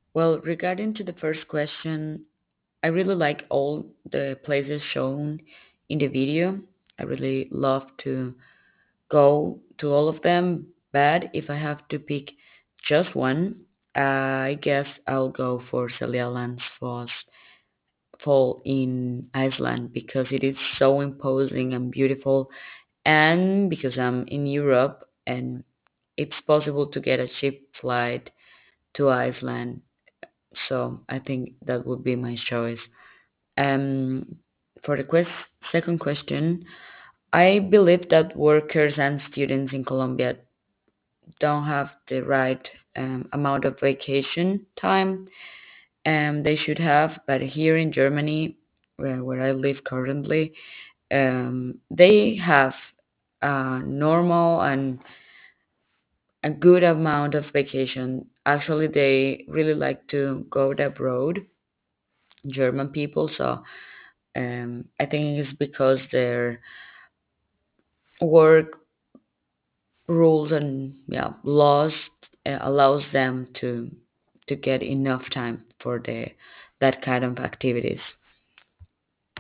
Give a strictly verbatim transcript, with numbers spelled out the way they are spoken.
Well, regarding to the first question, I really like all the places shown in the video. I really love to go to all of them, but if I have to pick just one, I guess I'll go for Seljalandsfoss fall in Iceland because it is so imposing and beautiful, and because I'm in Europe and it's possible to get a cheap flight to Iceland. So I think that would be my choice. Um, for the quest- second question, I believe that workers and students in Colombia don't have the right um, amount of vacation time um, they should have, but here in Germany, where, where I live currently, um, they have a normal and a good amount of vacation. Actually, they really like to go abroad, German people. So um, I think it's because their work rules and yeah laws uh, allows them to to get enough time for the that kind of activities.